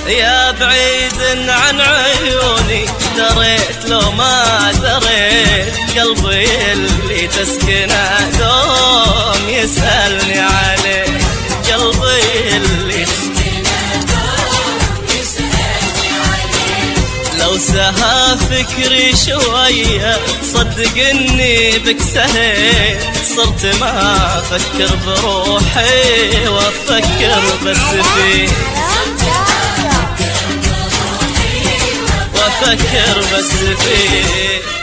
يا بعيد عن عيوني، دريت لو ما دريت قلبي اللي تسكنه دوم يسألني عليه، قلبي اللي تسكنه دوم يسألني عليه. لو سها فكري شوية صدق اني بك سهيت، صرت ما افكر بروحي وافكر بس فيه، وافكر بس فيه.